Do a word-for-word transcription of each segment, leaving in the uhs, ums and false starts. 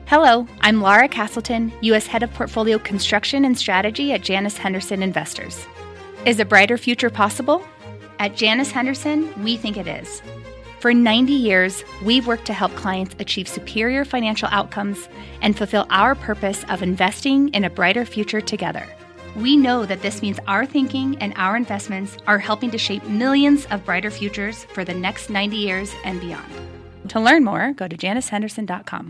Hello, I'm Laura Castleton, U S Head of Portfolio Construction and Strategy at Janus Henderson Investors. Is a brighter future possible? At Janus Henderson, we think it is. For ninety years, we've worked to help clients achieve superior financial outcomes and fulfill our purpose of investing in a brighter future together. We know that this means our thinking and our investments are helping to shape millions of brighter futures for the next ninety years and beyond. To learn more, go to janus henderson dot com.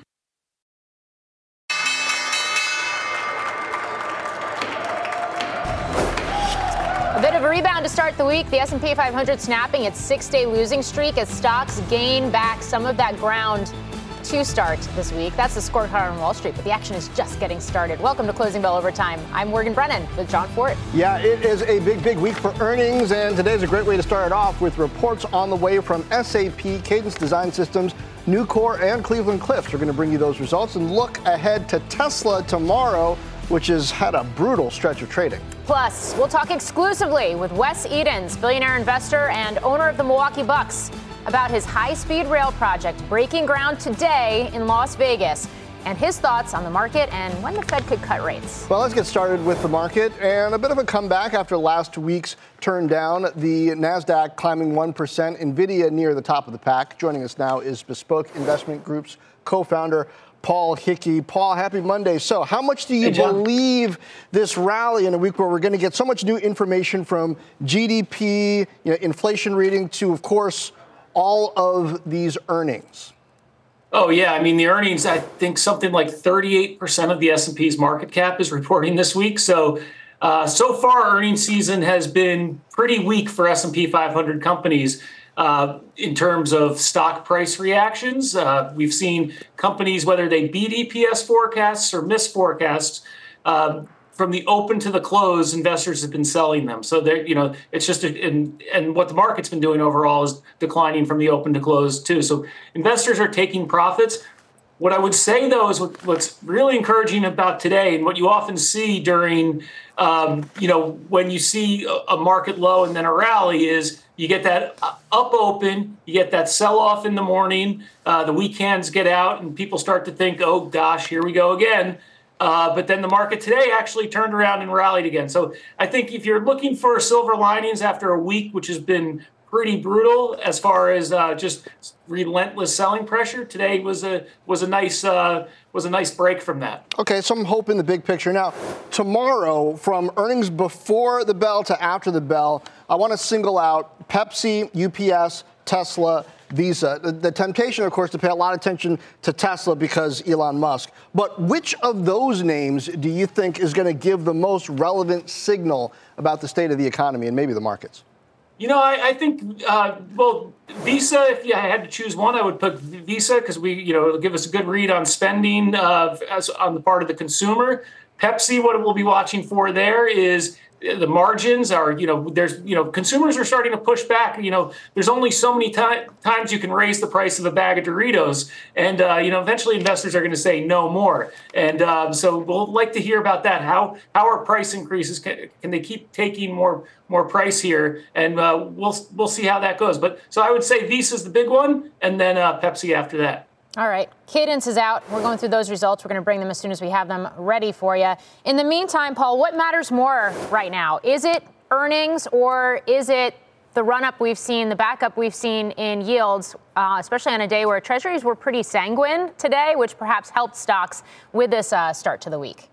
A bit of a rebound to start the week. The S and P five hundred snapping its six-day losing streak as stocks gain back some of that ground to start this week. That's the scorecard on Wall Street, but the action is just getting started. Welcome to Closing Bell Overtime. I'm Morgan Brennan with John Fort. Yeah, it is a big, big week for earnings, and today's a great way to start it off with reports on the way from S A P, Cadence Design Systems, Nucor, and Cleveland Cliffs. We're going to bring you those results and look ahead to Tesla tomorrow, which has had a brutal stretch of trading. Plus, we'll talk exclusively with Wes Edens, billionaire investor and owner of the Milwaukee Bucks, about his high-speed rail project breaking ground today in Las Vegas, and his thoughts on the market and when the Fed could cut rates. Well, let's get started with the market, and a bit of a comeback after last week's turn down. The NASDAQ climbing one percent, NVIDIA near the top of the pack. Joining us now is Bespoke Investment Group's co-founder, Paul Hickey. Paul, happy Monday. So how much do you hey, believe this rally in a week where we're going to get so much new information from G D P, you know, inflation reading to, of course, all of these earnings? Oh, yeah. I mean, the earnings, I think something like thirty-eight percent of the S and P's market cap is reporting this week. So uh, so far, earnings season has been pretty weak for S and P five hundred companies. Uh, in terms of stock price reactions, uh, we've seen companies, whether they beat E P S forecasts or miss forecasts, um, from the open to the close, investors have been selling them. So they're, you know, it's just, a, and, and what the market's been doing overall is declining from the open to close too. So investors are taking profits. What I would say, though, is what, what's really encouraging about today, and what you often see during, um, you know, when you see a, a market low and then a rally, is you get that up open, you get that sell-off in the morning, uh, the weekends get out, and people start to think, oh, gosh, here we go again. Uh, but then the market today actually turned around and rallied again. So I think if you're looking for silver linings after a week, which has been pretty brutal as far as uh, just relentless selling pressure, today was a was a nice uh, was a nice break from that. Okay, some hope in the big picture. Now, tomorrow, from earnings before the bell to after the bell, I want to single out Pepsi, U P S, Tesla, Visa. The, the temptation, of course, to pay a lot of attention to Tesla because Elon Musk. But which of those names do you think is going to give the most relevant signal about the state of the economy and maybe the markets? You know, I, I think, uh, well, Visa, if you had to choose one, I would put Visa because we, you know, it'll give us a good read on spending uh, as on the part of the consumer. Pepsi, what we'll be watching for there is the margins are, you know, there's, you know, consumers are starting to push back. You know, there's only so many t- times you can raise the price of a bag of Doritos. And, uh, you know, eventually investors are going to say no more. And um, so we'll like to hear about that. How how are price increases? Can, can they keep taking more more price here? And uh, we'll we'll see how that goes. But so I would say Visa's the big one, and then uh, Pepsi after that. All right. Cadence is out. We're going through those results. We're going to bring them as soon as we have them ready for you. In the meantime, Paul, what matters more right now? Is it earnings or is it the run-up we've seen, the backup we've seen in yields, uh, especially on a day where treasuries were pretty sanguine today, which perhaps helped stocks with this uh, start to the week?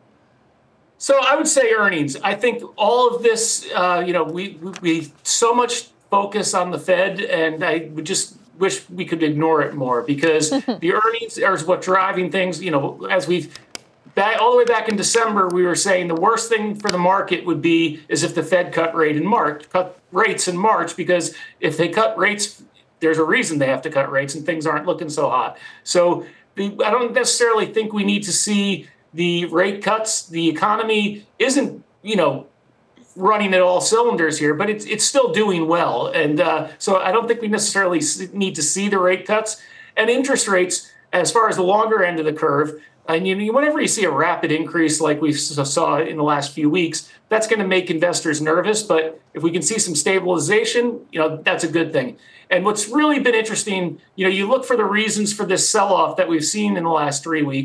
So I would say earnings. I think all of this, uh, you know, we, we, we so much focus on the Fed, and I would just wish we could ignore it more because the earnings are what driving things. You know, as we've back all the way back in December, we were saying the worst thing for the market would be is if the Fed cut rate in March, cut rates in March, because if they cut rates, there's a reason they have to cut rates and things aren't looking so hot. So the, I don't necessarily think we need to see the rate cuts. The economy isn't, you know, running at all cylinders here, but it's it's still doing well. And uh, so I don't think we necessarily need to see the rate cuts. And interest rates, as far as the longer end of the curve, and you know, whenever you see a rapid increase like we saw in the last few weeks, that's going to make investors nervous. But if we can see some stabilization, you know, that's a good thing. And what's really been interesting, you know, you look for the reasons for this sell-off that we've seen in the last three weeks.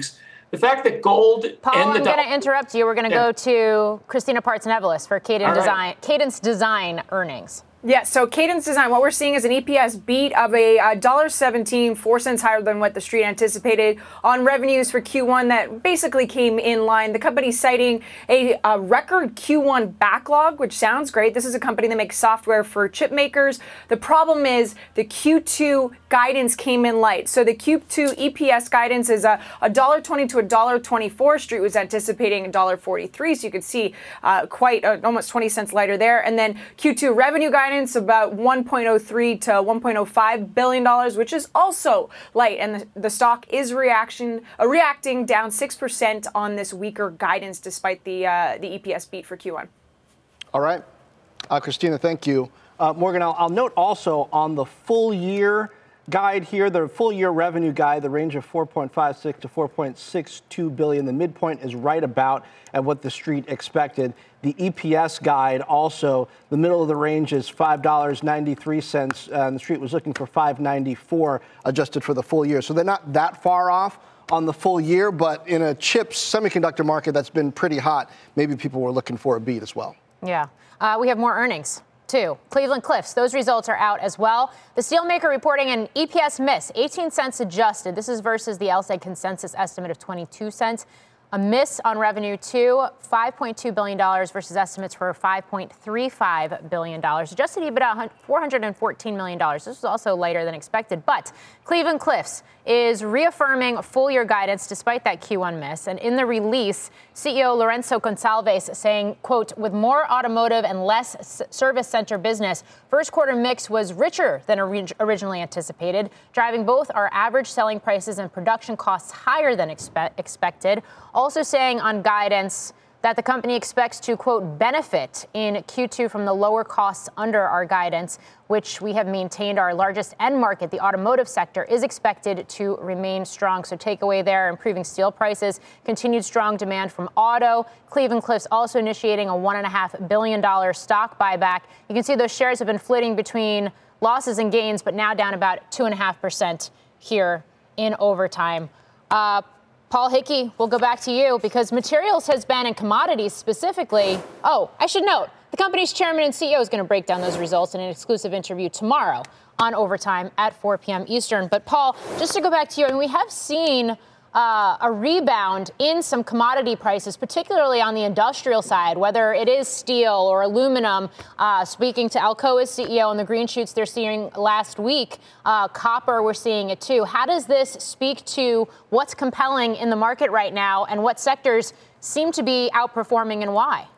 the fact that gold Paul, and the I'm going to interrupt you. We're going to yeah. go to Christina Parts-Nevelis for Cadence right. Design, Cadence Design earnings. Yeah, so Cadence Design, what we're seeing is an E P S beat of a uh, one dollar seventeen, four cents higher than what the street anticipated on revenues for Q one that basically came in line. The company citing a, a record Q one backlog, which sounds great. This is a company that makes software for chip makers. The problem is the Q two guidance came in light. So the Q two E P S guidance is a one dollar twenty to one dollar twenty-four. Street was anticipating one dollar forty-three, so you could see uh, quite uh, almost twenty cents lighter there. And then Q two revenue guidance about one point oh three to one point oh five billion dollars, which is also light, and the, the stock is reaction uh, reacting down six percent on this weaker guidance despite the uh, the E P S beat for Q one. All right, uh, Christina, thank you. Uh, Morgan, I'll, I'll note also on the full year guide here, the full year revenue guide, the range of four point five six to four point six two billion. The midpoint is right about at what the street expected. The E P S guide also, the middle of the range is five dollars and ninety-three cents, uh, and the street was looking for five ninety-four adjusted for the full year. So they're not that far off on the full year, but in a chips semiconductor market that's been pretty hot, maybe people were looking for a beat as well. Yeah. Uh, we have more earnings, too. Cleveland-Cliffs, those results are out as well. The steelmaker reporting an E P S miss, eighteen cents adjusted. This is versus the L S E G consensus estimate of twenty-two cents. A miss on revenue, too, five point two billion dollars versus estimates for five point three five billion dollars. Adjusted EBITDA, four hundred fourteen million dollars. This was also lighter than expected. But Cleveland-Cliffs is reaffirming full-year guidance despite that Q one miss. And in the release, C E O Lorenzo Gonsalves saying, quote, with more automotive and less s- service center business, first quarter mix was richer than orig- originally anticipated, driving both our average selling prices and production costs higher than expe- expected. Also saying on guidance that the company expects to, quote, benefit in Q two from the lower costs under our guidance, which we have maintained our largest end market, the automotive sector, is expected to remain strong. So takeaway there, improving steel prices, continued strong demand from auto. Cleveland-Cliffs also initiating a one point five billion dollars stock buyback. You can see those shares have been flitting between losses and gains, but now down about two point five percent here in overtime. Uh, Paul Hickey, we'll go back to you because materials has been, and commodities specifically. Oh, I should note, the company's chairman and C E O is going to break down those results in an exclusive interview tomorrow on Overtime at four p.m. Eastern. But Paul, just to go back to you, and we have seen uh, a rebound in some commodity prices, particularly on the industrial side, whether it is steel or aluminum. Uh, speaking to Alcoa's C E O and the green shoots they're seeing last week, uh, copper, we're seeing it too. How does this speak to what's compelling in the market right now and what sectors seem to be outperforming and why?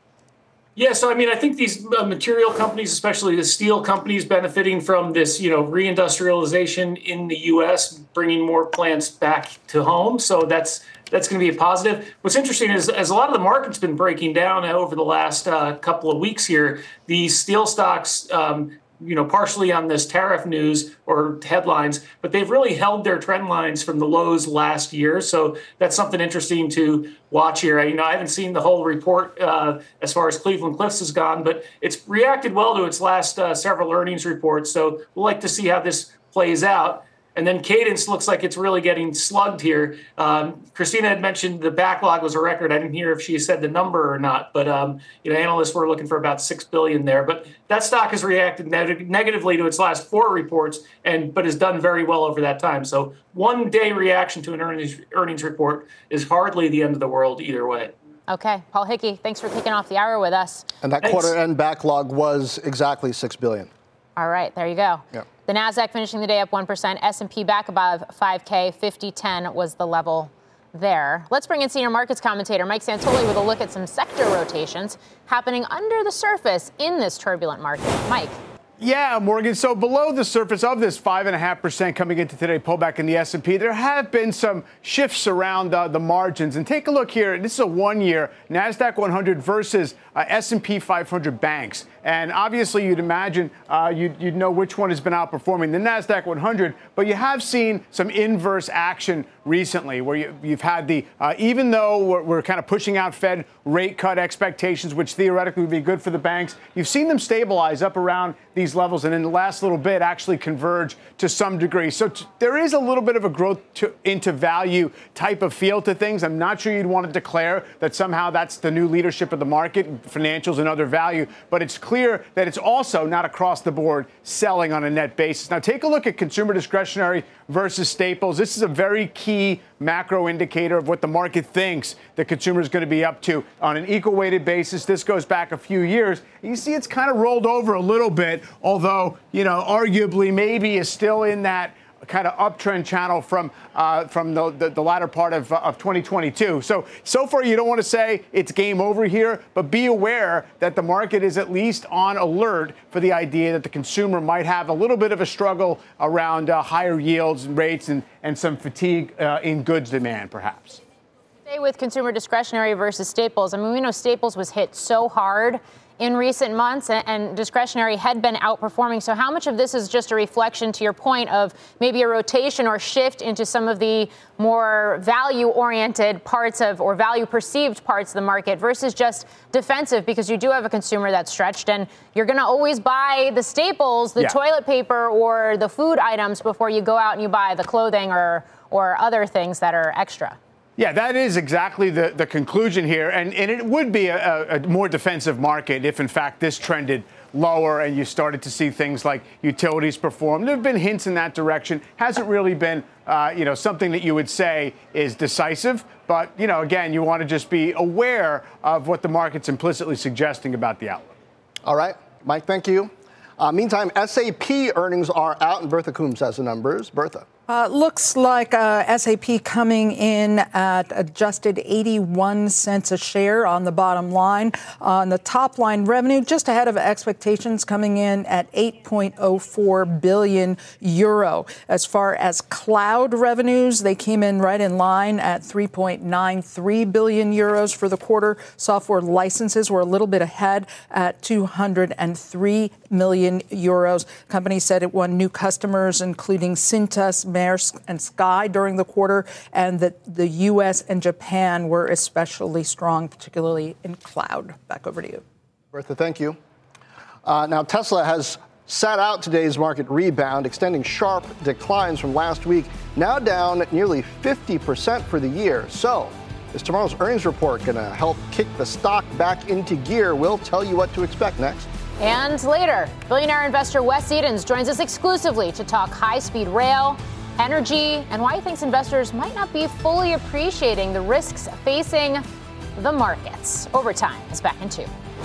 Yeah, so I mean, I think these uh, material companies, especially the steel companies, benefiting from this, you know, reindustrialization in the U S, bringing more plants back to home. So that's that's going to be a positive. What's interesting is, as a lot of the market's been breaking down over the last uh, couple of weeks here, these steel stocks, um, you know, partially on this tariff news or headlines, but they've really held their trend lines from the lows last year. So that's something interesting to watch here. You know, I haven't seen the whole report uh, as far as Cleveland-Cliffs has gone, but it's reacted well to its last uh, several earnings reports. So we'll like to see how this plays out. And then Cadence looks like it's really getting slugged here. Um, Christina had mentioned the backlog was a record. I didn't hear if she said the number or not, but um, you know, analysts were looking for about six billion dollars there. But that stock has reacted neg- negatively to its last four reports, and but has done very well over that time. So one day reaction to an earnings earnings report is hardly the end of the world either way. Okay, Paul Hickey, thanks for kicking off the hour with us. And that Thanks. quarter end backlog was exactly six billion dollars. All right, there you go. Yeah. The Nasdaq finishing the day up one percent. S and P back above five K. fifty ten was the level there. Let's bring in senior markets commentator Mike Santoli with a look at some sector rotations happening under the surface in this turbulent market. Mike. Yeah, Morgan. So below the surface of this five point five percent coming into today pullback in the S and P, there have been some shifts around uh, the margins. And take a look here. This is a one-year NASDAQ one hundred versus uh, S and P five hundred banks. And obviously, you'd imagine uh, you'd, you'd know which one has been outperforming the NASDAQ one hundred. But you have seen some inverse action recently where you, you've had the, uh, even though we're, we're kind of pushing out Fed rate cut expectations, which theoretically would be good for the banks, you've seen them stabilize up around these levels and in the last little bit actually converge to some degree. So t- there is a little bit of a growth to, into value type of feel to things. I'm not sure you'd want to declare that somehow that's the new leadership of the market, financials and other value, but it's clear that it's also not across the board selling on a net basis. Now take a look at consumer discretionary versus staples. This is a very key macro indicator of what the market thinks the consumer is going to be up to on an equal weighted basis. This goes back a few years. You see it's kind of rolled over a little bit, although, you know, arguably maybe is still in that kind of uptrend channel from uh, from the, the, the latter part of, uh, of twenty twenty-two. So, so far you don't want to say it's game over here, but be aware that the market is at least on alert for the idea that the consumer might have a little bit of a struggle around uh, higher yields and rates and, and some fatigue uh, in goods demand, perhaps. Stay with consumer discretionary versus staples. I mean, we know staples was hit so hard in recent months, and discretionary had been outperforming. So how much of this is just a reflection, to your point, of maybe a rotation or shift into some of the more value-oriented parts of, or value-perceived parts of the market versus just defensive, because you do have a consumer that's stretched and you're going to always buy the staples, the yeah. toilet paper or the food items before you go out and you buy the clothing or or other things that are extra. Yeah, that is exactly the, the conclusion here. And, and it would be a, a more defensive market if, in fact, this trended lower and you started to see things like utilities perform. There have been hints in that direction. Hasn't really been, uh, you know, something that you would say is decisive. But, you know, again, you want to just be aware of what the market's implicitly suggesting about the outlook. All right. Mike, thank you. Uh, meantime, S A P earnings are out, and Bertha Coombs has the numbers. Bertha. Uh, looks like uh, S A P coming in at adjusted eighty-one cents a share on the bottom line. On the top line, revenue just ahead of expectations, coming in at eight point oh four billion euro. As far as cloud revenues, they came in right in line at three point nine three billion euros for the quarter. Software licenses were a little bit ahead at two hundred three million euros. Company said it won new customers, including Cintas, Maersk, and Sky during the quarter, and that the U S and Japan were especially strong, particularly in cloud. Back over to you. Bertha, thank you. Uh, now, Tesla has sat out today's market rebound, extending sharp declines from last week, now down nearly fifty percent for the year. So, is tomorrow's earnings report going to help kick the stock back into gear? We'll tell you what to expect next. And later, billionaire investor Wes Edens joins us exclusively to talk high-speed rail, energy, and why he thinks investors might not be fully appreciating the risks facing the markets. Overtime is back in two.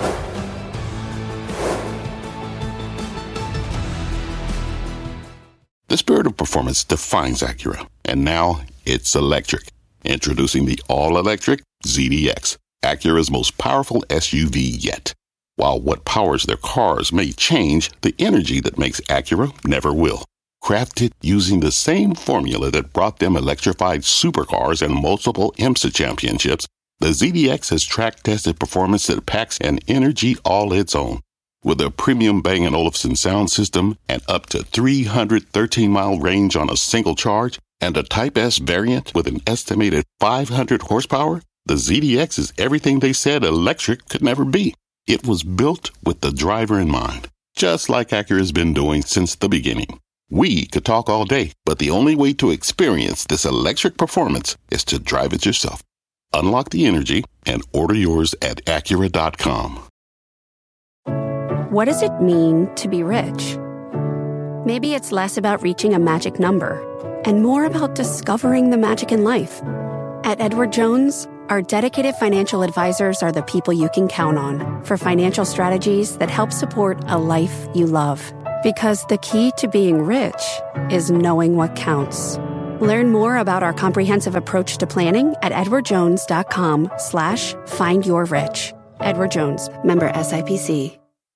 The spirit of performance defines Acura, and now it's electric. Introducing the all-electric Z D X, Acura's most powerful S U V yet. While what powers their cars may change, the energy that makes Acura never will. Crafted using the same formula that brought them electrified supercars and multiple IMSA championships, the Z D X has track-tested performance that packs an energy all its own. With a premium Bang and Olufsen sound system and up to three hundred thirteen mile range on a single charge, and a Type S variant with an estimated five hundred horsepower, the Z D X is everything they said electric could never be. It was built with the driver in mind, just like Acura's been doing since the beginning. We could talk all day, but the only way to experience this electric performance is to drive it yourself. Unlock the energy and order yours at Acura dot com. What does it mean to be rich? Maybe it's less about reaching a magic number and more about discovering the magic in life. At Edward Jones, our dedicated financial advisors are the people you can count on for financial strategies that help support a life you love. Because the key to being rich is knowing what counts. Learn more about our comprehensive approach to planning at edwardjones.com slash find your rich. Edward Jones, member S I P C.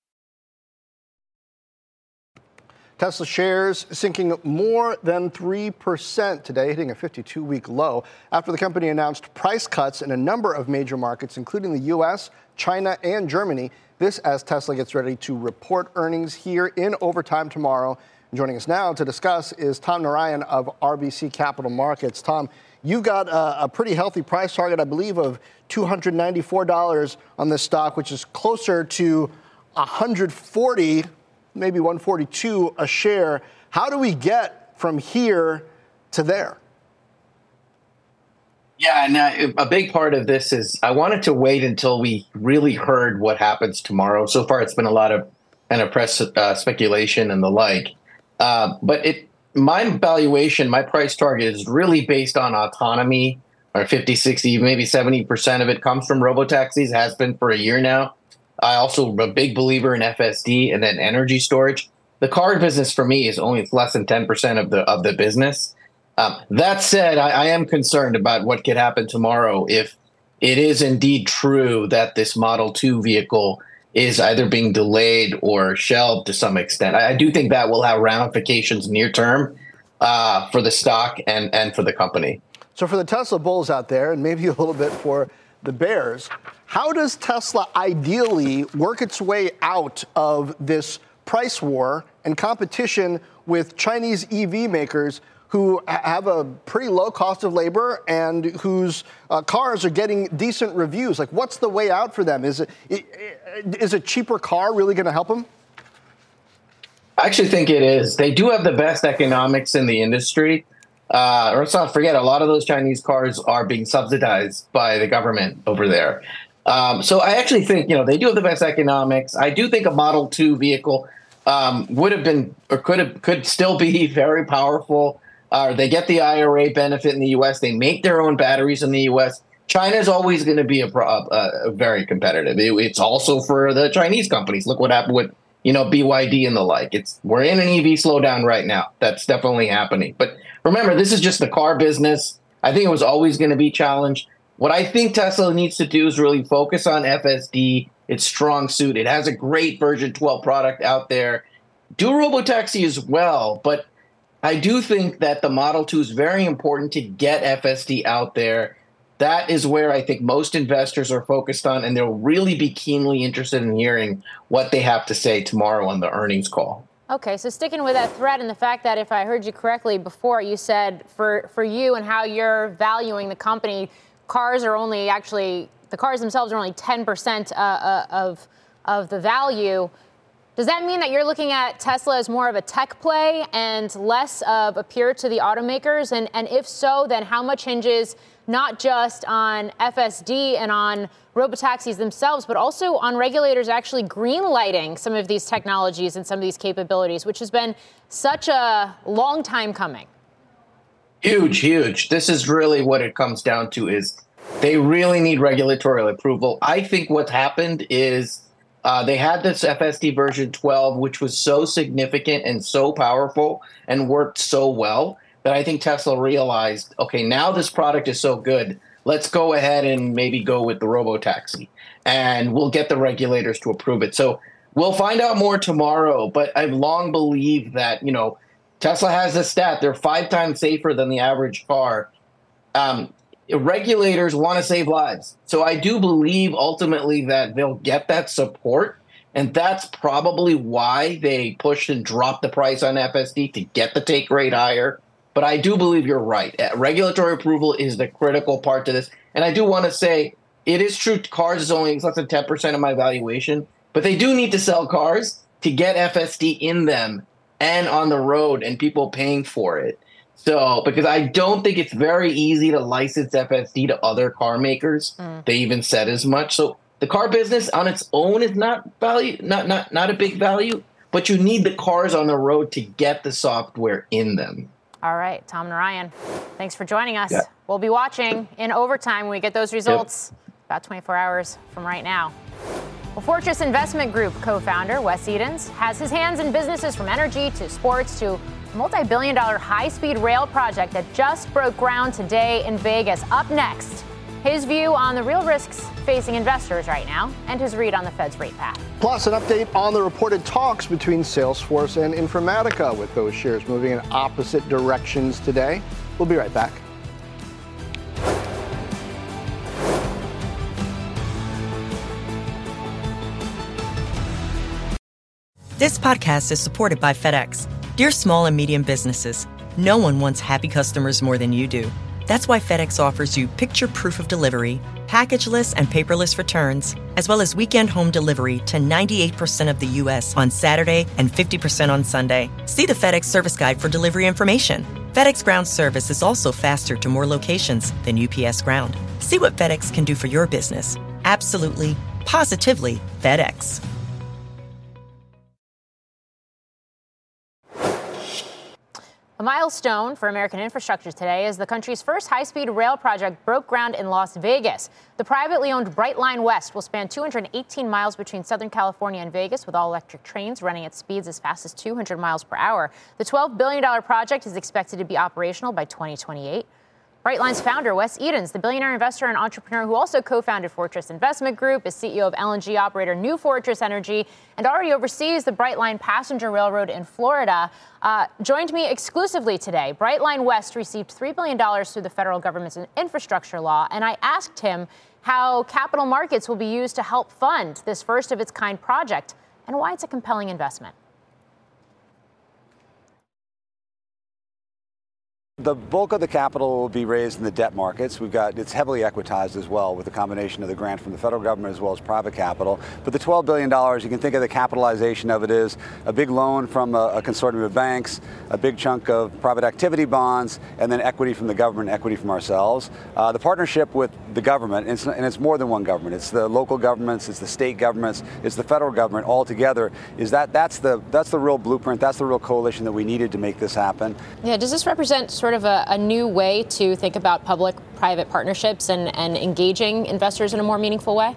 Tesla shares sinking more than three percent today, hitting a fifty-two week low after the company announced price cuts in a number of major markets, including the U S, China, and Germany. This as Tesla gets ready to report earnings here in overtime tomorrow. And joining us now to discuss is Tom Narayan of R B C Capital Markets. Tom, you've got a, a pretty healthy price target, I believe, of two hundred ninety-four dollars on this stock, which is closer to one hundred forty dollars, maybe one hundred forty-two dollars a share. How do we get from here to there? Yeah, and a big part of this is I wanted to wait until we really heard what happens tomorrow. So far, it's been a lot of kind of press uh, speculation and the like. Uh, but it, my valuation, my price target is really based on autonomy, or fifty, sixty, maybe seventy percent of it comes from robotaxis, has been for a year now. I also am a big believer in F S D and then energy storage. The car business for me is only less than ten percent of the of the business. Um, that said, I, I am concerned about what could happen tomorrow if it is indeed true that this Model two vehicle is either being delayed or shelved to some extent. I, I do think that will have ramifications near term uh, for the stock and, and for the company. So for the Tesla bulls out there, and maybe a little bit for the bears, how does Tesla ideally work its way out of this price war and competition with Chinese E V makers who have a pretty low cost of labor and whose uh, cars are getting decent reviews? Like, what's the way out for them? Is it, is a cheaper car really going to help them? I actually think it is. They do have the best economics in the industry. Uh, or let's not forget, a lot of those Chinese cars are being subsidized by the government over there. Um, so I actually think, you know, they do have the best economics. I do think a Model two vehicle um, would have been or could have could still be very powerful. Uh, they get the I R A benefit in the U S. They make their own batteries in the U S. China is always going to be a, a, a very competitive. It, it's also for the Chinese companies. Look what happened with, you know, B Y D and the like. It's we're in an E V slowdown right now. That's definitely happening. But remember, this is just the car business. I think it was always going to be challenged. What I think Tesla needs to do is really focus on F S D, its strong suit. It has a great version twelve product out there. Do robotaxi as well, but I do think that the Model two is very important to get F S D out there. That is where I think most investors are focused on, and they'll really be keenly interested in hearing what they have to say tomorrow on the earnings call. Okay, so sticking with that thread and the fact that if I heard you correctly before, you said for, for you and how you're valuing the company, cars are only actually, the cars themselves are only ten percent uh, uh, of, of the value. Does that mean that you're looking at Tesla as more of a tech play and less of a peer to the automakers? And, and if so, then how much hinges not just on F S D and on robotaxis themselves, but also on regulators actually green-lighting some of these technologies and some of these capabilities, which has been such a long time coming? Huge, huge. This is really what it comes down to is they really need regulatory approval. I think what's happened is Uh, they had this F S D version twelve, which was so significant and so powerful and worked so well that I think Tesla realized, okay, now this product is so good, let's go ahead and maybe go with the robotaxi, and we'll get the regulators to approve it. So we'll find out more tomorrow, but I've long believed that, you know, Tesla has this stat, they're five times safer than the average car. Um, Regulators want to save lives. So I do believe ultimately that they'll get that support. And that's probably why they pushed and dropped the price on F S D to get the take rate higher. But I do believe you're right. Regulatory approval is the critical part to this. And I do want to say it is true cars is only less than ten percent of my valuation. But they do need to sell cars to get F S D in them and on the road and people paying for it. So, because I don't think it's very easy to license F S D to other car makers. Mm. They even said as much. So the car business on its own is not value, not, not, not a big value, but you need the cars on the road to get the software in them. All right, Tom Narayan, thanks for joining us. Yeah. We'll be watching in overtime when we get those results yep. about twenty-four hours from right now. Well, Fortress Investment Group co-founder Wes Edens has his hands in businesses from energy to sports to multi-billion dollar high-speed rail project that just broke ground today in Vegas. Up next, his view on the real risks facing investors right now and his read on the Fed's rate path. Plus, an update on the reported talks between Salesforce and Informatica, with those shares moving in opposite directions today. We'll be right back. This podcast is supported by FedEx. Dear small and medium businesses, no one wants happy customers more than you do. That's why FedEx offers you picture proof of delivery, packageless and paperless returns, as well as weekend home delivery to ninety-eight percent of the U S on Saturday and fifty percent on Sunday. See the FedEx service guide for delivery information. FedEx Ground service is also faster to more locations than U P S Ground. See what FedEx can do for your business. Absolutely, positively FedEx. A milestone for American infrastructure today is the country's first high-speed rail project broke ground in Las Vegas. The privately owned Brightline West will span two hundred eighteen miles between Southern California and Vegas, with all-electric trains running at speeds as fast as two hundred miles per hour. The twelve billion dollars project is expected to be operational by twenty twenty-eight. Brightline's founder, Wes Edens, the billionaire investor and entrepreneur who also co-founded Fortress Investment Group, is C E O of L N G operator New Fortress Energy, and already oversees the Brightline Passenger Railroad in Florida, uh, joined me exclusively today. Brightline West received three billion dollars through the federal government's infrastructure law, and I asked him how capital markets will be used to help fund this first-of-its-kind project and why it's a compelling investment. The bulk of the capital will be raised in the debt markets. We've got, it's heavily equitized as well with a combination of the grant from the federal government as well as private capital. But the twelve billion dollars, you can think of the capitalization of it as a big loan from a, a consortium of banks, a big chunk of private activity bonds, and then equity from the government, equity from ourselves. Uh, the partnership with the government, and it's, and it's more than one government. It's the local governments, it's the state governments, it's the federal government all together. Is that that's the that's the real blueprint, that's the real coalition that we needed to make this happen. Yeah, does this represent sort of a, a new way to think about public-private partnerships and, and engaging investors in a more meaningful way?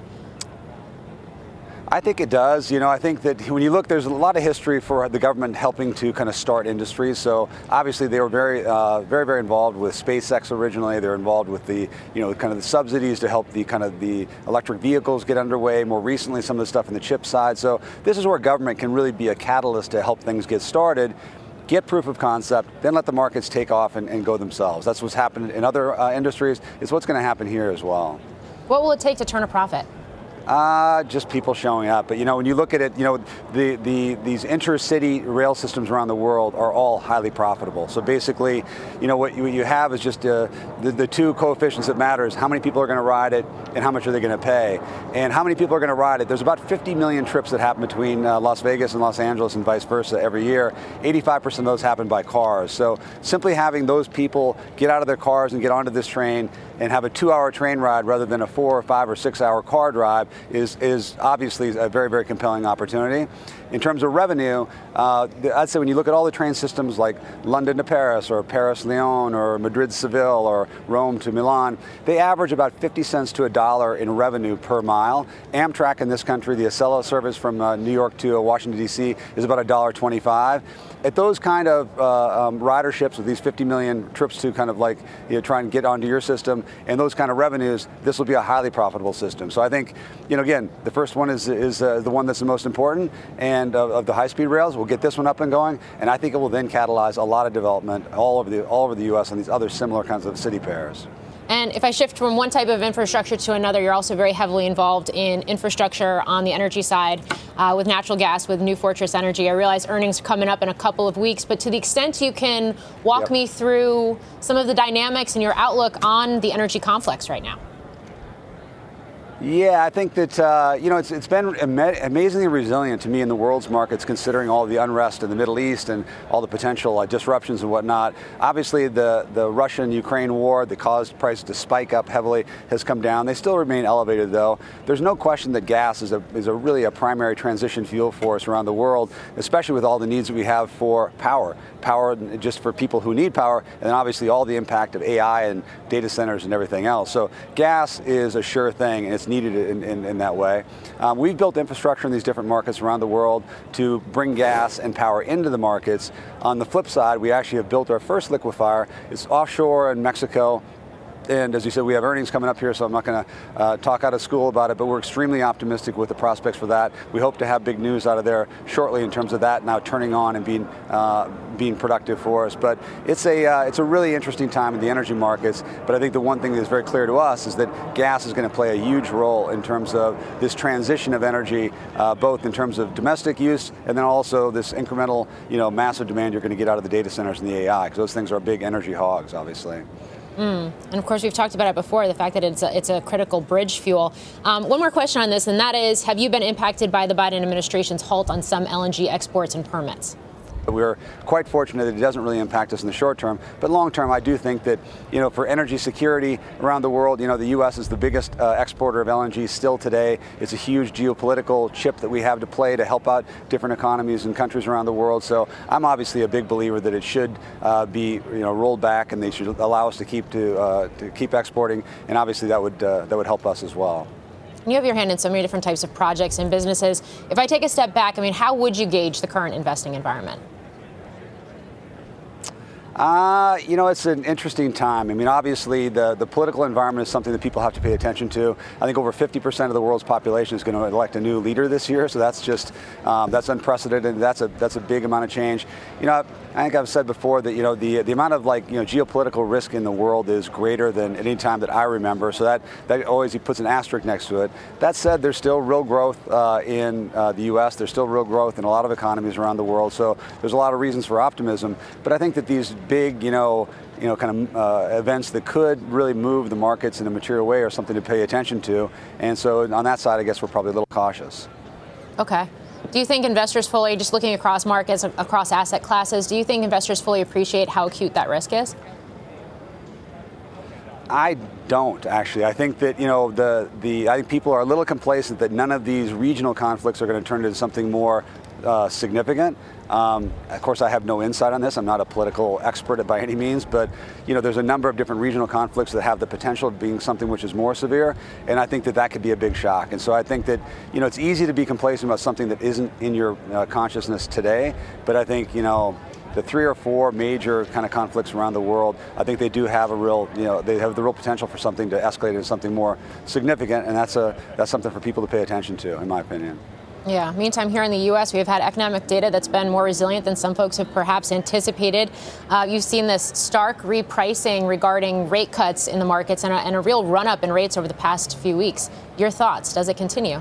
I think it does. You know, I think that when you look, there's a lot of history for the government helping to kind of start industries. So obviously they were very, uh, very, very involved with SpaceX originally. They're involved with the, you know, kind of the subsidies to help the kind of the electric vehicles get underway. More recently, some of the stuff in the chip side. So this is where government can really be a catalyst to help things get started. Get proof of concept, then let the markets take off and, and go themselves. That's what's happened in other uh, industries. It's what's going to happen here as well. What will it take to turn a profit? Uh, just people showing up. But, you know, when you look at it, you know, the, the these intercity rail systems around the world are all highly profitable. So basically, you know, what you, what you have is just uh, the, the two coefficients that matter is how many people are going to ride it and how much are they going to pay. And how many people are going to ride it. There's about fifty million trips that happen between uh, Las Vegas and Los Angeles and vice versa every year. eighty-five percent of those happen by cars. So simply having those people get out of their cars and get onto this train and have a two-hour train ride rather than a four or five or six-hour car drive is is obviously a very, very compelling opportunity. In terms of revenue, uh, I'd say when you look at all the train systems like London to Paris or Paris-Lyon or Madrid-Seville or Rome to Milan, they average about fifty cents to a dollar in revenue per mile. Amtrak in this country, the Acela service from uh, New York to uh, Washington, D C is about one dollar twenty-five. At those kind of uh, um, riderships with these fifty million trips to kind of like, you know, try and get onto your system and those kind of revenues, this will be a highly profitable system. So I think, you know, again, the first one is is uh, the one that's the most important, and uh, of the high-speed rails, we'll get this one up and going, and I think it will then catalyze a lot of development all over the all over the U S on these other similar kinds of city pairs. And if I shift from one type of infrastructure to another, you're also very heavily involved in infrastructure on the energy side uh, with natural gas, with New Fortress Energy. I realize earnings are coming up in a couple of weeks, but to the extent you can walk yep. me through some of the dynamics and your outlook on the energy complex right now. Yeah, I think that, uh, you know, it's, it's been ama- amazingly resilient to me in the world's markets, considering all the unrest in the Middle East and all the potential uh, disruptions and whatnot. Obviously, the, the Russian-Ukraine war that caused prices to spike up heavily has come down. They still remain elevated, though. There's no question that gas is a, is a really a primary transition fuel for us around the world, especially with all the needs that we have for power. Power just for people who need power, and then obviously all the impact of A I and data centers and everything else. So gas is a sure thing, and it's needed in, in, in that way. Um, we've built infrastructure in these different markets around the world to bring gas and power into the markets. On the flip side, we actually have built our first liquefier. It's offshore in Mexico. and as you said, we have earnings coming up here, so I'm not going to uh, talk out of school about it, but we're extremely optimistic with the prospects for that. We hope to have big news out of there shortly in terms of that now turning on and being uh, being productive for us. But it's a uh, it's a really interesting time in the energy markets. But I think the one thing that is very clear to us is that gas is going to play a huge role in terms of this transition of energy, uh, both in terms of domestic use and then also this incremental, you know, massive demand you're going to get out of the data centers and the A I, because those things are big energy hogs, obviously. Mm. And of course, we've talked about it before, the fact that it's a, it's a critical bridge fuel. Um, one more question on this, and that is, have you been impacted by the Biden administration's halt on some L N G exports and permits? We're quite fortunate that it doesn't really impact us in the short term, but long term, I do think that, you know, for energy security around the world, you know, the U S is the biggest uh, exporter of L N G still today. It's a huge geopolitical chip that we have to play to help out different economies and countries around the world. So I'm obviously a big believer that it should uh, be, you know, rolled back, and they should allow us to keep to uh, to keep exporting, and obviously that would uh, that would help us as well. You have your hand in so many different types of projects and businesses. If I take a step back, I mean, how would you gauge the current investing environment? Uh, you know, it's an interesting time. I mean, obviously, the, the political environment is something that people have to pay attention to. I think over fifty percent of the world's population is going to elect a new leader this year, so that's just, um, that's unprecedented. That's a that's a big amount of change. You know, I think I've said before that, you know, the the amount of, like, you know, geopolitical risk in the world is greater than any time that I remember, so that, that always he puts an asterisk next to it. That said, there's still real growth uh, in uh, the U S. There's still real growth in a lot of economies around the world, so there's a lot of reasons for optimism. But I think that these big, you know, you know, kind of uh, events that could really move the markets in a material way are something to pay attention to. And so on that side, I guess we're probably a little cautious. Okay. Do you think investors fully, just looking across markets, across asset classes, do you think investors fully appreciate how acute that risk is? I don't, actually. I think that, you know, the, the I think people are a little complacent that none of these regional conflicts are going to turn into something more uh, significant. Um, of course, I have no insight on this. I'm not a political expert by any means, but, you know, there's a number of different regional conflicts that have the potential of being something which is more severe, and I think that that could be a big shock. And so I think that, you know, it's easy to be complacent about something that isn't in your uh, consciousness today, but I think, you know, the three or four major kind of conflicts around the world, I think they do have a real, you know, they have the real potential for something to escalate into something more significant, and that's a that's something for people to pay attention to, in my opinion. Yeah. Meantime, here in the U S, we have had economic data that's been more resilient than some folks have perhaps anticipated. Uh, you've seen this stark repricing regarding rate cuts in the markets and a, and a real run-up in rates over the past few weeks. Your thoughts? Does it continue?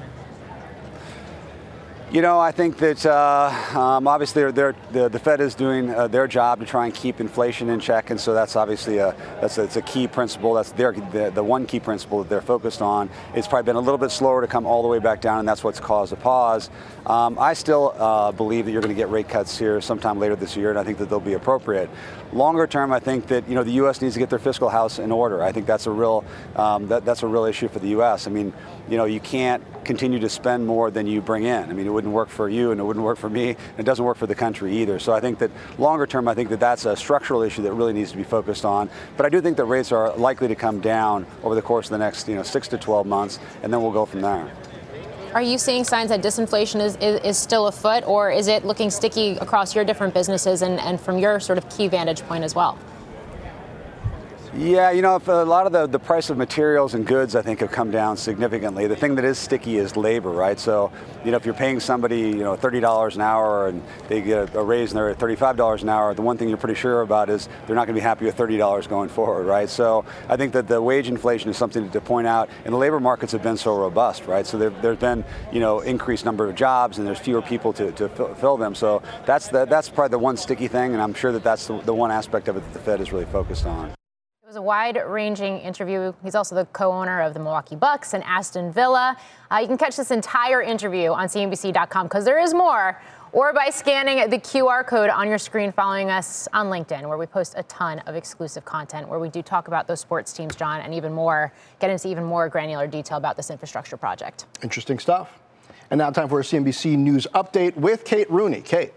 You know, I think that uh, um, obviously they're, they're, the, the Fed is doing uh, their job to try and keep inflation in check, and so that's obviously a that's a, it's a key principle. That's their the, the one key principle that they're focused on. It's probably been a little bit slower to come all the way back down, and that's what's caused a pause. Um, I still uh, believe that you're going to get rate cuts here sometime later this year, and I think that they'll be appropriate. Longer term, I think that, you know, the U S needs to get their fiscal house in order. I think that's a real um, that, that's a real issue for the U S. I mean, you know, you can't continue to spend more than you bring in. I mean, it wouldn't work for you, and it wouldn't work for me, and it doesn't work for the country either. So I think that longer term, I think that that's a structural issue that really needs to be focused on. But I do think that rates are likely to come down over the course of the next, you know, six to twelve months, and then we'll go from there. Are you seeing signs that disinflation is, is, is still afoot, or is it looking sticky across your different businesses and, and from your sort of key vantage point as well? Yeah, you know, if a lot of the, the price of materials and goods, I think, have come down significantly. The thing that is sticky is labor, right? So, you know, if you're paying somebody, you know, thirty dollars an hour and they get a raise and they're at thirty-five dollars an hour, the one thing you're pretty sure about is they're not going to be happy with thirty dollars going forward, right? So I think that the wage inflation is something to point out, and the labor markets have been so robust, right? So there, there's been, you know, increased number of jobs, and there's fewer people to, to fill them. So that's the, that's probably the one sticky thing, and I'm sure that that's the, the one aspect of it that the Fed is really focused on. It was a wide-ranging interview. He's also the co-owner of the Milwaukee Bucks and Aston Villa. Uh, you can catch this entire interview on C N B C dot com because there is more, or by scanning the Q R code on your screen, following us on LinkedIn, where we post a ton of exclusive content, where we do talk about those sports teams, John, and even more, get into even more granular detail about this infrastructure project. Interesting stuff. And now time for a C N B C News update with Kate Rooney. Kate.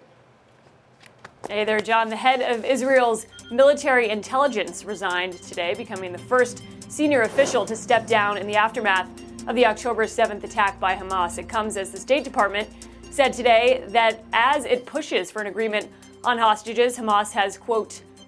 Hey there, John. The head of Israel's military intelligence resigned today, becoming the first senior official to step down in the aftermath of the October seventh attack by Hamas. It comes as the State Department said today that as it pushes for an agreement on hostages, Hamas has, quote,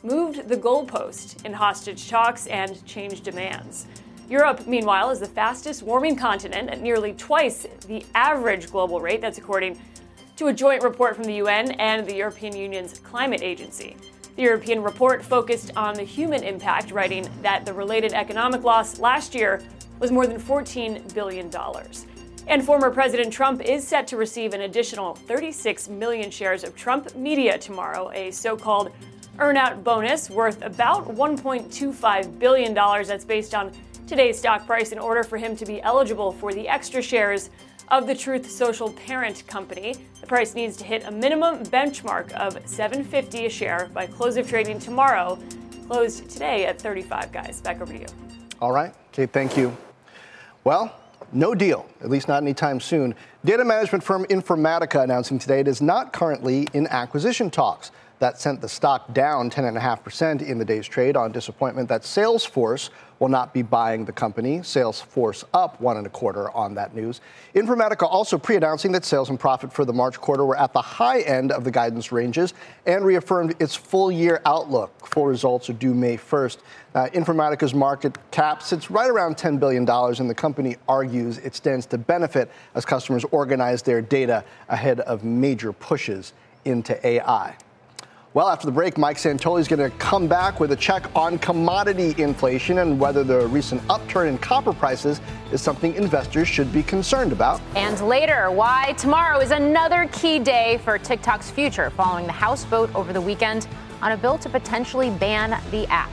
moved the goalpost in hostage talks and changed demands. Europe, meanwhile, is the fastest warming continent at nearly twice the average global rate. That's according to a joint report from the U N and the European Union's climate agency. The European report focused on the human impact, writing that the related economic loss last year was more than fourteen billion dollars. And former President Trump is set to receive an additional thirty-six million shares of Trump Media tomorrow, a so-called earnout bonus worth about one point two five billion dollars. That's based on today's stock price in order for him to be eligible for the extra shares of the Truth Social parent company. The price needs to hit a minimum benchmark of seven dollars and fifty cents a share by close of trading tomorrow. Closed today at thirty-five, guys. Back over to you. All right. Okay, thank you. Well, no deal, at least not anytime soon. Data management firm Informatica announcing today it is not currently in acquisition talks. That sent the stock down ten point five percent in the day's trade on disappointment that Salesforce will not be buying the company. Salesforce up one and a quarter on that news. Informatica also pre-announcing that sales and profit for the March quarter were at the high end of the guidance ranges and reaffirmed its full year outlook. Full results are due May first. Uh, Informatica's market cap sits right around ten billion dollars, and the company argues it stands to benefit as customers organize their data ahead of major pushes into A I. Well, after the break, Mike Santoli is going to come back with a check on commodity inflation and whether the recent upturn in copper prices is something investors should be concerned about. And later, why tomorrow is another key day for TikTok's future following the House vote over the weekend on a bill to potentially ban the app.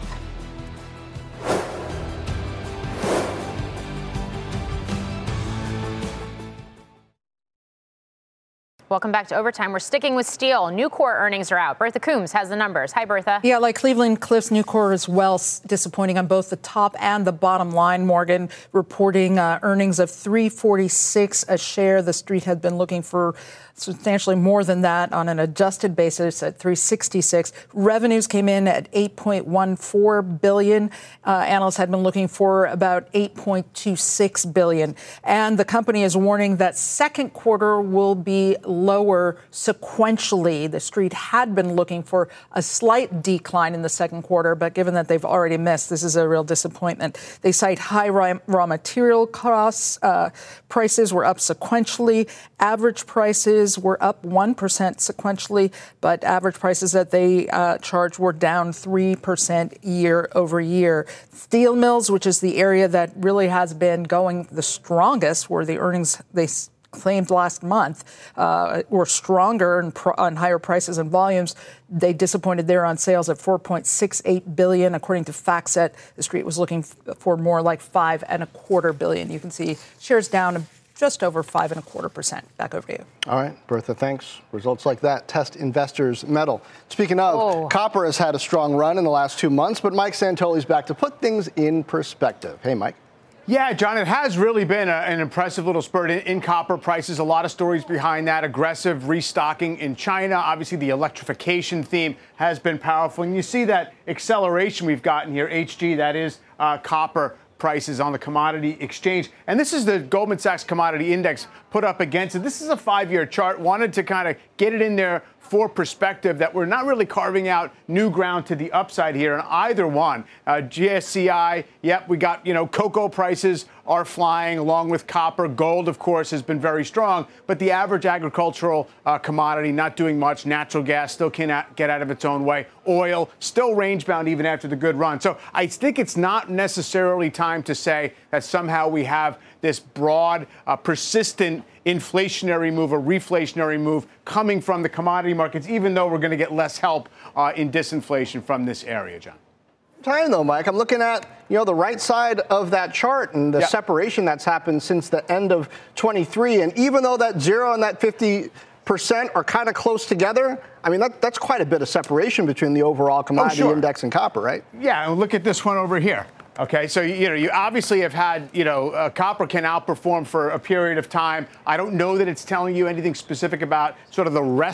Welcome back to Overtime. We're sticking with steel. Nucor earnings are out. Bertha Coombs has the numbers. Hi, Bertha. Yeah, like Cleveland Cliffs, Nucor is well disappointing on both the top and the bottom line. Morgan reporting uh, earnings of three forty-six a share. The street had been looking for substantially more than that on an adjusted basis at three sixty-six. Revenues came in at eight point one four billion dollars. Uh, analysts had been looking for about eight point two six billion dollars. And the company is warning that second quarter will be lower sequentially. The street had been looking for a slight decline in the second quarter, but given that they've already missed, this is a real disappointment. They cite high raw material costs. Uh, prices were up sequentially. Average prices were up one percent sequentially, but average prices that they uh, charged were down three percent year over year. Steel mills, which is the area that really has been going the strongest, where the earnings they claimed last month uh, were stronger and pro- on higher prices and volumes. They disappointed there on sales at four point six eight billion dollars. According to FactSet, the street was looking f- for more like five and a quarter billion. You can see shares down just over five and a quarter percent. Back over to you. All right, Bertha, thanks. Results like that test investors' mettle. Speaking of, oh. copper has had a strong run in the last two months, but Mike Santoli's back to put things in perspective. Hey, Mike. Yeah, John, it has really been a, an impressive little spurt in, in copper prices. A lot of stories behind that. Aggressive restocking in China. Obviously, the electrification theme has been powerful. And you see that acceleration we've gotten here, H G, that is uh, copper prices on the commodity exchange. And this is the Goldman Sachs Commodity Index put up against it. This is a five-year chart. Wanted to kind of get it in there for perspective that we're not really carving out new ground to the upside here in either one. Uh, G S C I, yep, we got, you know, cocoa prices are flying along with copper. Gold, of course, has been very strong, but the average agricultural uh, commodity not doing much. Natural gas still cannot get out of its own way. Oil still range bound even after the good run. So I think it's not necessarily time to say that somehow we have this broad, uh, persistent inflationary move, a reflationary move coming from the commodity markets, even though we're going to get less help uh, in disinflation from this area, John. Time though, Mike. I'm looking at, you know, the right side of that chart and the yep. separation that's happened since the end of twenty-three. And even though that zero and that fifty percent are kind of close together, I mean, that, that's quite a bit of separation between the overall commodity oh, sure. index and copper, right? Yeah, and look at this one over here. Okay, so, you know, you obviously have had, you know, uh, copper can outperform for a period of time. I don't know that it's telling you anything specific about sort of the rest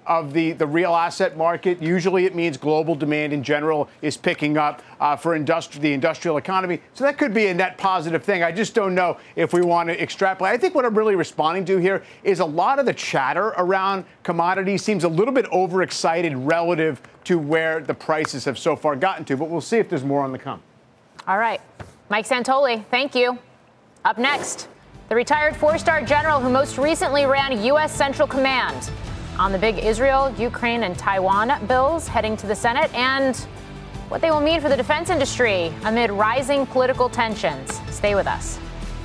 of the, the real asset market. Usually it means global demand in general is picking up uh, for industri- the industrial economy. So that could be a net positive thing. I just don't know if we want to extrapolate. I think what I'm really responding to here is a lot of the chatter around commodities seems a little bit overexcited relative to where the prices have so far gotten to. But we'll see if there's more on the come. All right. Mike Santoli, thank you. Up next, the retired four-star general who most recently ran U S Central Command on the big Israel, Ukraine, and Taiwan bills heading to the Senate, and what they will mean for the defense industry amid rising political tensions. Stay with us.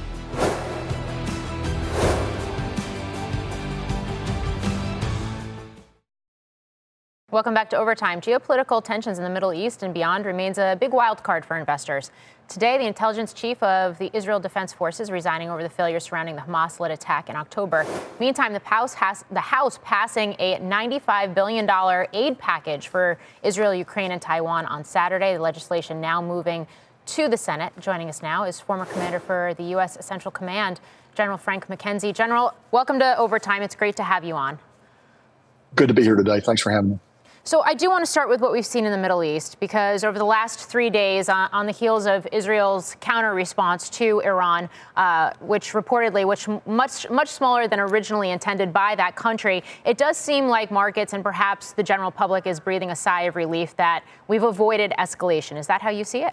Welcome back to Overtime. Geopolitical tensions in the Middle East and beyond remains a big wild card for investors. Today, the intelligence chief of the Israel Defense Forces resigning over the failure surrounding the Hamas-led attack in October. Meantime, the House, has, the House passing a ninety-five billion dollars aid package for Israel, Ukraine, and Taiwan on Saturday. The legislation now moving to the Senate. Joining us now is former commander for the U S Central Command, General Frank McKenzie. General, welcome to Overtime. It's great to have you on. Good to be here today. Thanks for having me. So I do want to start with what we've seen in the Middle East, because over the last three days, uh, on the heels of Israel's counter response to Iran, uh, which reportedly, which much much smaller than originally intended by that country, it does seem like markets and perhaps the general public is breathing a sigh of relief that we've avoided escalation. Is that how you see it?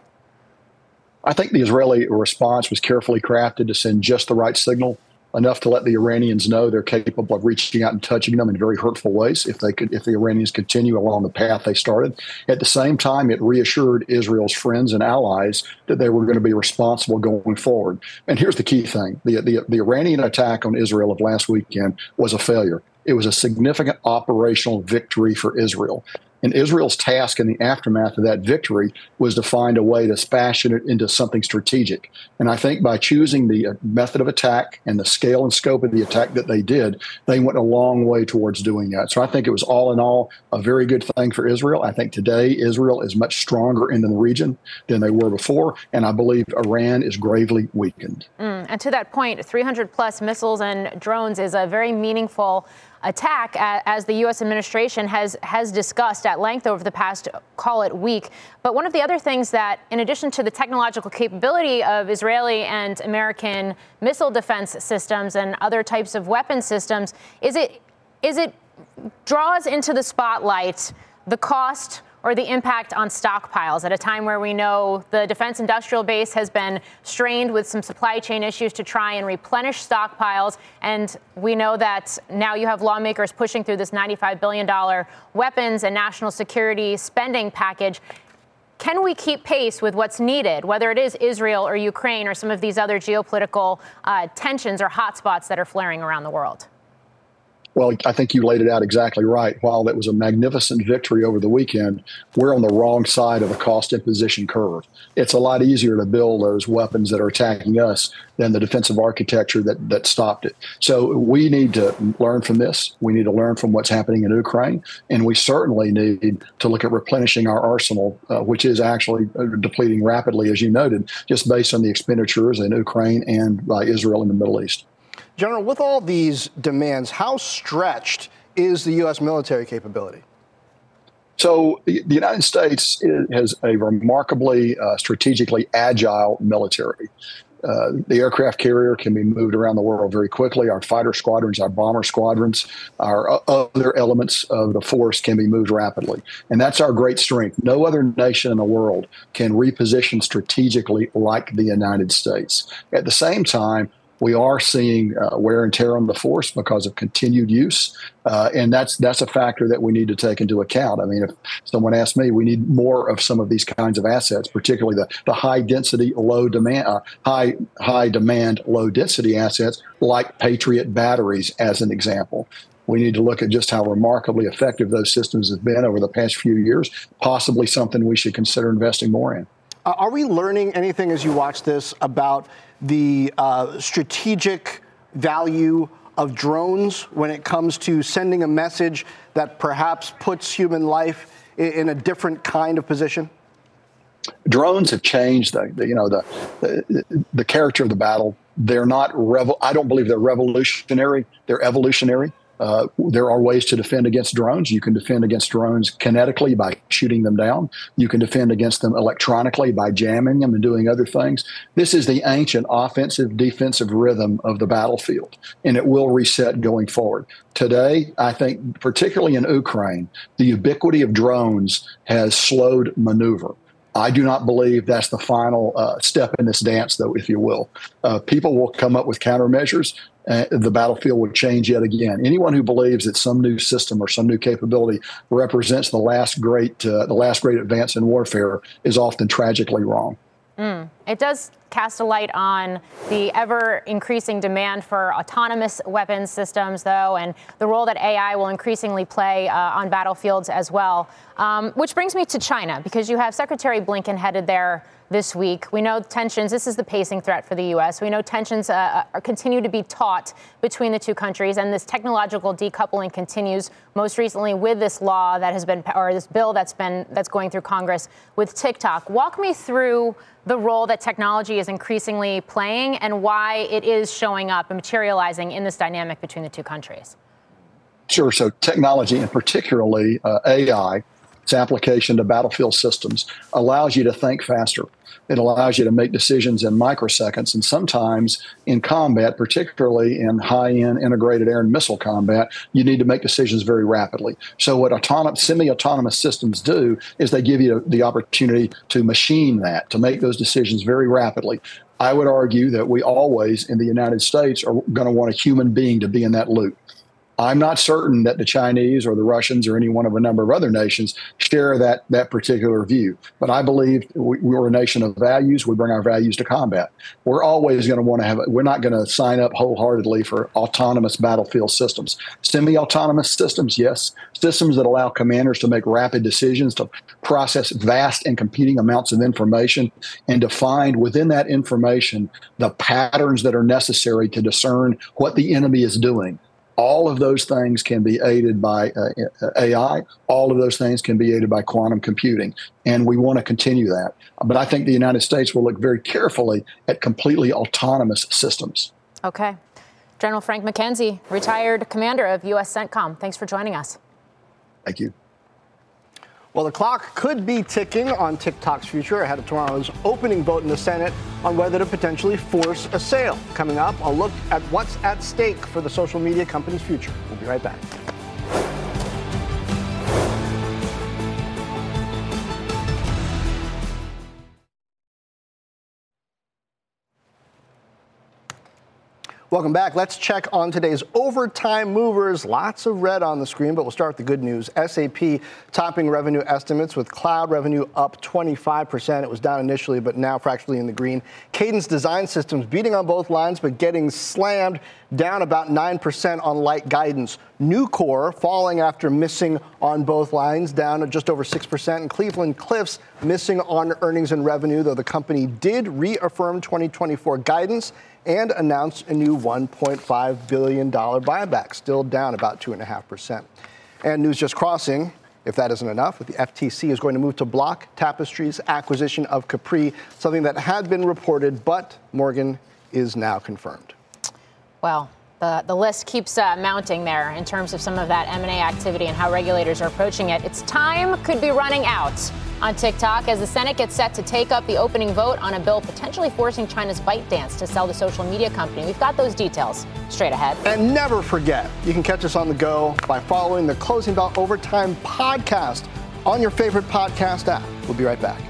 I think the Israeli response was carefully crafted to send just the right signal, enough to let the Iranians know they're capable of reaching out and touching them in very hurtful ways if they could, if the Iranians continue along the path they started. At the same time, it reassured Israel's friends and allies that they were going to be responsible going forward. And here's the key thing. The, the, the Iranian attack on Israel of last weekend was a failure. It was a significant operational victory for Israel. And Israel's task in the aftermath of that victory was to find a way to fashion it into something strategic. And I think by choosing the method of attack and the scale and scope of the attack that they did, they went a long way towards doing that. So I think it was all in all a very good thing for Israel. I think today Israel is much stronger in the region than they were before. And I believe Iran is gravely weakened. Mm, and to that point, three hundred plus missiles and drones is a very meaningful attack, as the U S administration has has discussed at length over the past, call it, week. But one of the other things that, in addition to the technological capability of Israeli and American missile defense systems and other types of weapon systems, is it is it draws into the spotlight the cost or the impact on stockpiles at a time where we know the defense industrial base has been strained with some supply chain issues to try and replenish stockpiles. And we know that now you have lawmakers pushing through this ninety-five billion dollars weapons and national security spending package. Can we keep pace with what's needed, whether it is Israel or Ukraine or some of these other geopolitical uh, tensions or hotspots that are flaring around the world? Well, I think you laid it out exactly right. While that was a magnificent victory over the weekend, we're on the wrong side of the cost imposition curve. It's a lot easier to build those weapons that are attacking us than the defensive architecture that, that stopped it. So we need to learn from this. We need to learn from what's happening in Ukraine. And we certainly need to look at replenishing our arsenal, uh, which is actually depleting rapidly, as you noted, just based on the expenditures in Ukraine and by Israel in the Middle East. General, with all these demands, how stretched is the U S military capability? So the United States has a remarkably uh, strategically agile military. Uh, the aircraft carrier can be moved around the world very quickly. Our fighter squadrons, our bomber squadrons, our other elements of the force can be moved rapidly. And that's our great strength. No other nation in the world can reposition strategically like the United States. At the same time, we are seeing uh, wear and tear on the force because of continued use, uh, and that's that's a factor that we need to take into account. I mean, if someone asked me, we need more of some of these kinds of assets, particularly the, the high density, low demand, uh, high high demand, low density assets like Patriot batteries, as an example. We need to look at just how remarkably effective those systems have been over the past few years. Possibly something we should consider investing more in. Uh, are we learning anything as you watch this about the uh, strategic value of drones when it comes to sending a message that perhaps puts human life in, in a different kind of position? Drones have changed the, the you know the, the the character of the battle. They're not revel. I don't believe they're revolutionary. They're evolutionary. Uh, there are ways to defend against drones. You can defend against drones kinetically by shooting them down. You can defend against them electronically by jamming them and doing other things. This is the ancient offensive defensive rhythm of the battlefield, and it will reset going forward. Today, I think, particularly in Ukraine, the ubiquity of drones has slowed maneuver. I do not believe that's the final uh, step in this dance, though, if you will. Uh, people will come up with countermeasures. Uh, the battlefield will change yet again. Anyone who believes that some new system or some new capability represents the last great, uh, the last great advance in warfare is often tragically wrong. Mm. It does cast a light on the ever-increasing demand for autonomous weapons systems, though, and the role that A I will increasingly play uh, on battlefields as well. Um, which brings me to China, because you have Secretary Blinken headed there this week. We know tensions, this is the pacing threat for the U S. We know tensions uh, are, continue to be taut between the two countries, and this technological decoupling continues, most recently with this law that has been, or this bill that's been, that's going through Congress with TikTok. Walk me through the role that technology is increasingly playing and why it is showing up and materializing in this dynamic between the two countries. Sure. So technology, and particularly uh, A I, its application to battlefield systems, allows you to think faster. It allows you to make decisions in microseconds, and sometimes in combat, particularly in high-end integrated air and missile combat, you need to make decisions very rapidly. So what autonomous, semi-autonomous systems do is they give you the opportunity to machine that, to make those decisions very rapidly. I would argue that we always, in the United States, are going to want a human being to be in that loop. I'm not certain that the Chinese or the Russians or any one of a number of other nations share that that particular view. But I believe we, we're a nation of values. We bring our values to combat. We're always going to want to have, we're not going to sign up wholeheartedly for autonomous battlefield systems. Semi-autonomous systems, yes. Systems that allow commanders to make rapid decisions, to process vast and competing amounts of information, and to find within that information the patterns that are necessary to discern what the enemy is doing. All of those things can be aided by uh, A I. All of those things can be aided by quantum computing. And we want to continue that. But I think the United States will look very carefully at completely autonomous systems. Okay. General Frank McKenzie, retired commander of U S CENTCOM. Thanks for joining us. Thank you. Well, the clock could be ticking on TikTok's future ahead of tomorrow's opening vote in the Senate on whether to potentially force a sale. Coming up, I'll look at what's at stake for the social media company's future. We'll be right back. Welcome back. Let's check on today's overtime movers. Lots of red on the screen, but we'll start with the good news. S A P topping revenue estimates with cloud revenue up twenty-five percent. It was down initially, but now fractionally in the green. Cadence Design Systems beating on both lines, but getting slammed, down about nine percent on light guidance. Nucor falling after missing on both lines, down just over six percent. And Cleveland Cliffs missing on earnings and revenue, though the company did reaffirm twenty twenty-four guidance and announced a new one point five billion dollars buyback, still down about two point five percent. And news just crossing, if that isn't enough, the F T C is going to move to block Tapestry's acquisition of Capri, something that had been reported, but Morgan is now confirmed. Well, the, the list keeps uh, mounting there in terms of some of that M and A activity and how regulators are approaching it. Its time could be running out on TikTok as the Senate gets set to take up the opening vote on a bill potentially forcing China's ByteDance to sell the social media company. We've got those details straight ahead. And never forget, you can catch us on the go by following the Closing Bell Overtime podcast on your favorite podcast app. We'll be right back.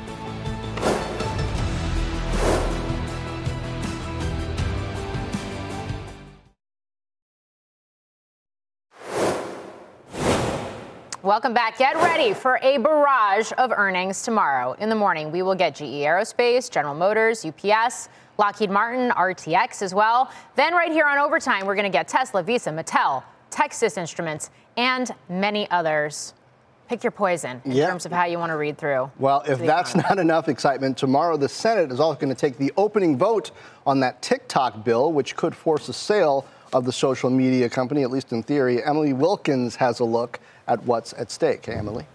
Welcome back. Get ready for a barrage of earnings tomorrow. In the morning, we will get G E Aerospace, General Motors, U P S, Lockheed Martin, R T X as well. Then right here on Overtime, we're going to get Tesla, Visa, Mattel, Texas Instruments, and many others. Pick your poison in yep. terms of how you want to read through. Well, if that's economy. not enough excitement, tomorrow the Senate is also going to take the opening vote on that TikTok bill, which could force a sale of the social media company, at least in theory. Emily Wilkins has a look at what's at stake. Hey, Emily.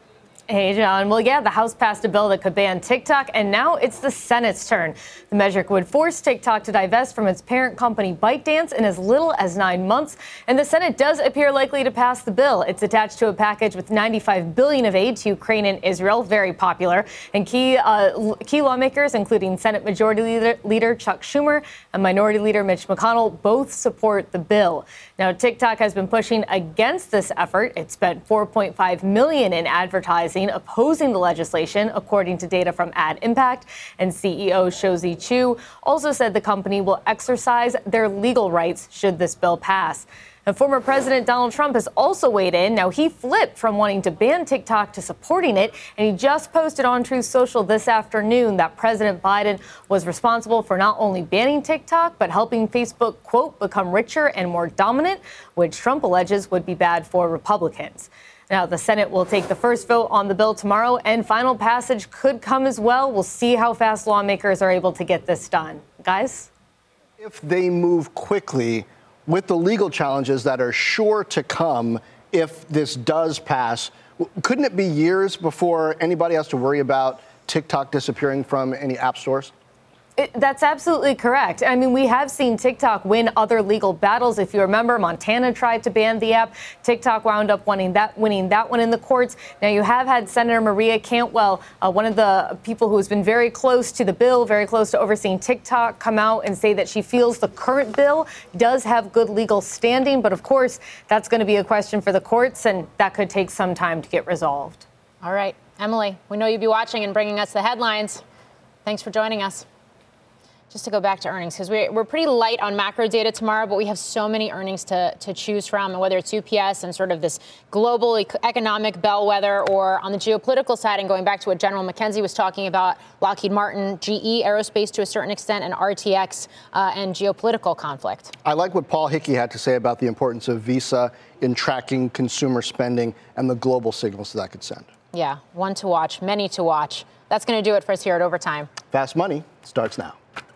Hey, John. Well, yeah, the House passed a bill that could ban TikTok, and now it's the Senate's turn. The measure would force TikTok to divest from its parent company ByteDance in as little as nine months, and the Senate does appear likely to pass the bill. It's attached to a package with ninety-five billion dollars of aid to Ukraine and Israel, very popular, and key uh, key lawmakers, including Senate Majority Leader, Leader Chuck Schumer and Minority Leader Mitch McConnell, both support the bill. Now, TikTok has been pushing against this effort. It spent four point five million dollars in advertising opposing the legislation, according to data from Ad Impact. And C E O Shouzi Chu also said the company will exercise their legal rights should this bill pass. And former President Donald Trump has also weighed in. Now, he flipped from wanting to ban TikTok to supporting it, and he just posted on Truth Social this afternoon that President Biden was responsible for not only banning TikTok, but helping Facebook, quote, become richer and more dominant, which Trump alleges would be bad for Republicans. Now, the Senate will take the first vote on the bill tomorrow, and final passage could come as well. We'll see how fast lawmakers are able to get this done. Guys? If they move quickly with the legal challenges that are sure to come if this does pass, couldn't it be years before anybody has to worry about TikTok disappearing from any app stores? It, that's absolutely correct. I mean, we have seen TikTok win other legal battles. If you remember, Montana tried to ban the app. TikTok wound up winning that, winning that one in the courts. Now, you have had Senator Maria Cantwell, uh, one of the people who has been very close to the bill, very close to overseeing TikTok, come out and say that she feels the current bill does have good legal standing. But of course, that's going to be a question for the courts, and that could take some time to get resolved. All right, Emily, we know you'll be watching and bringing us the headlines. Thanks for joining us. Just to go back to earnings, because we're, we're pretty light on macro data tomorrow, but we have so many earnings to, to choose from, and whether it's U P S and sort of this global e- economic bellwether, or on the geopolitical side, and going back to what General McKenzie was talking about, Lockheed Martin, G E, aerospace to a certain extent, and R T X uh, and geopolitical conflict. I like what Paul Hickey had to say about the importance of Visa in tracking consumer spending and the global signals that, that could send. Yeah, one to watch, many to watch. That's going to do it for us here at Overtime. Fast Money starts now.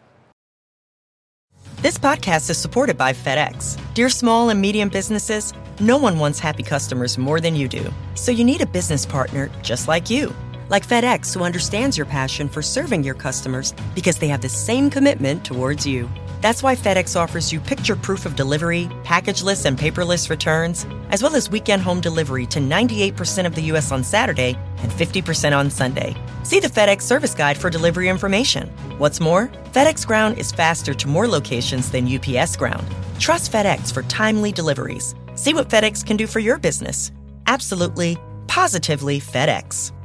This podcast is supported by FedEx. Dear small and medium businesses, no one wants happy customers more than you do. So you need a business partner just like you. Like FedEx, who understands your passion for serving your customers because they have the same commitment towards you. That's why FedEx offers you picture proof of delivery, packageless and paperless returns, as well as weekend home delivery to ninety-eight percent of the U S on Saturday and fifty percent on Sunday. See the FedEx service guide for delivery information. What's more, FedEx Ground is faster to more locations than U P S Ground. Trust FedEx for timely deliveries. See what FedEx can do for your business. Absolutely, positively FedEx.